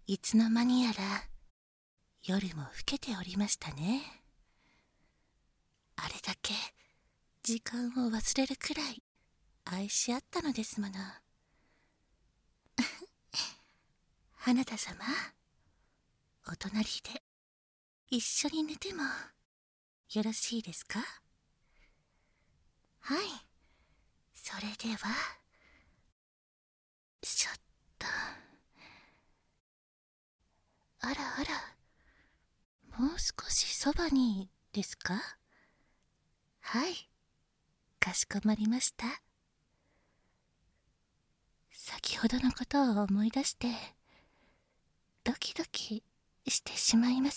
いつの間にやら夜も更けておりましたね。あれだけ時間を忘れるくらい愛し合ったのですもの。花田様、お隣で一緒に寝てもよろしいですか？はい、それではちょっと。あらあら、もう少しそばにですか？はい、かしこまりました。先ほどのことを思い出してドキドキしてしまいます。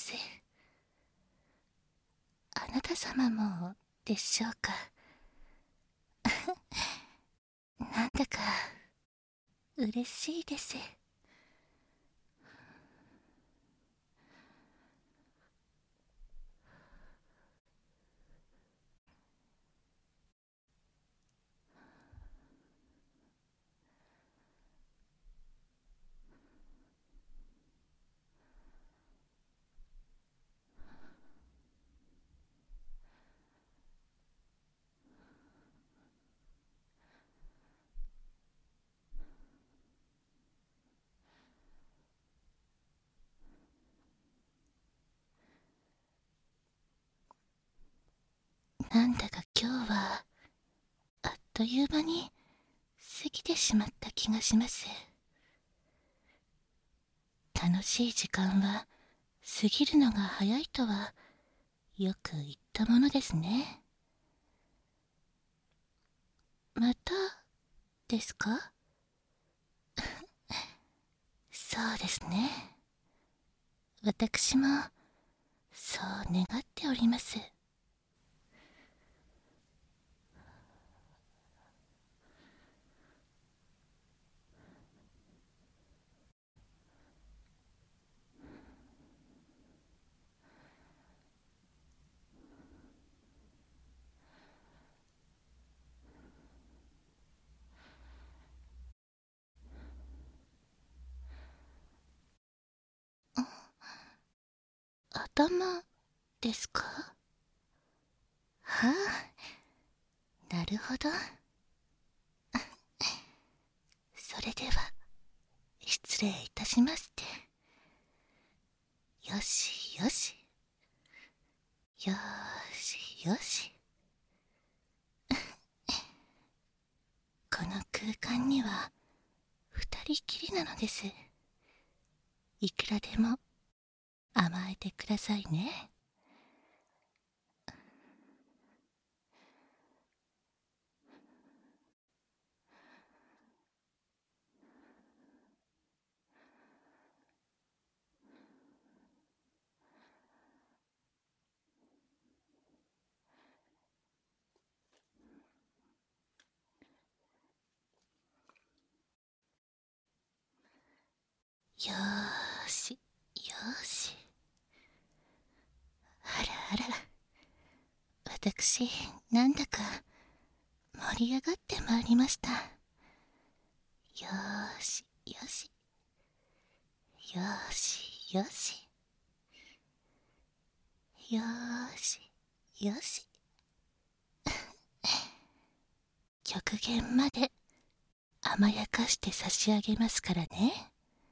あなた様もでしょうか？なんだか嬉しいです。なんだか今日はあっという間に過ぎてしまった気がします。楽しい時間は過ぎるのが早いとはよく言ったものですね。またですか？そうですね。私もそう願っております。頭ですか？はあ、なるほど。それでは失礼いたしまして。よしよし、よしよし。この空間には二人きりなのです。いくらでも甘えてくださいね。よーしよーし。あらあら、私なんだか盛り上がってまいりました。よーしよし、よーしよし、よーしよし。極限まで甘やかして差し上げますからね。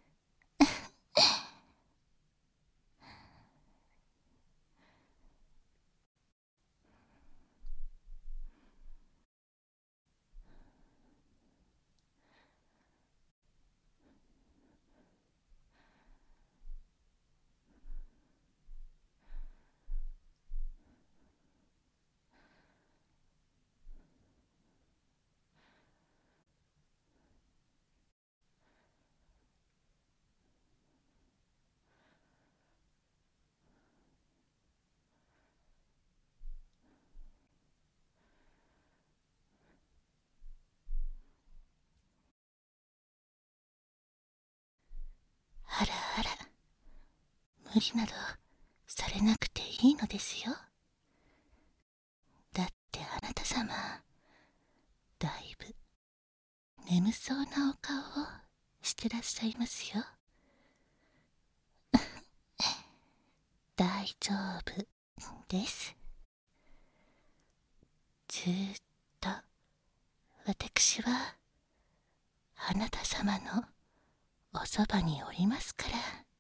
あらあら、無理などされなくていいのですよ。だってあなた様、だいぶ眠そうなお顔をしてらっしゃいますよ。 大丈夫です。ずーっと私はあなた様のおそばにおりますから。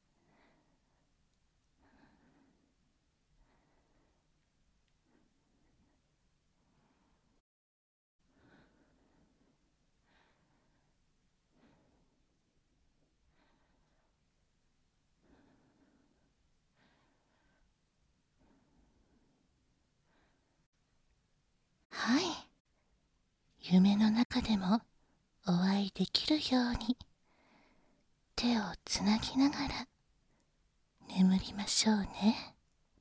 はい。夢の中でもお会いできるように手をつなぎながら眠りましょうね。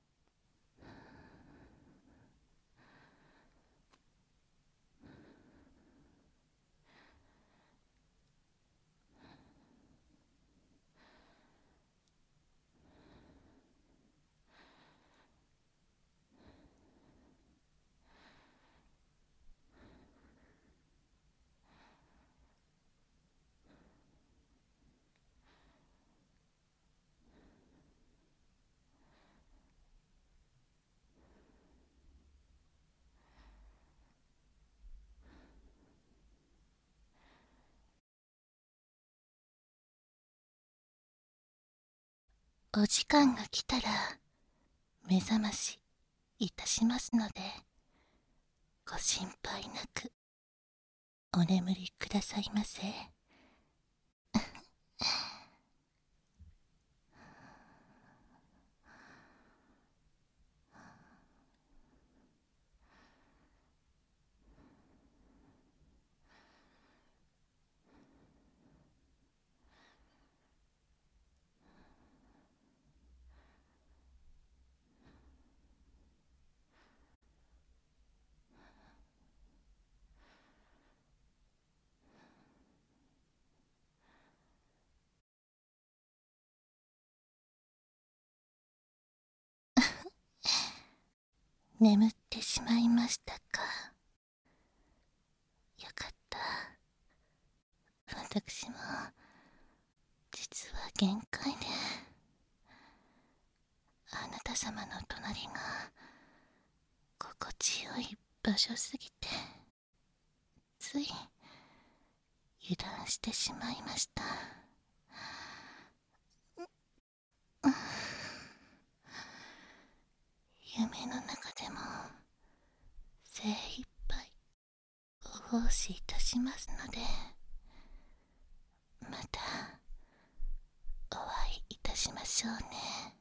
お時間が来たら目覚ましいたしますので、ご心配なくお眠りくださいませ。眠ってしまいましたか。よかった。私も実は限界で、あなた様の隣が心地よい場所すぎて、つい油断してしまいました。夢の中でも精一杯お奉仕いたしますので、またお会いいたしましょうね。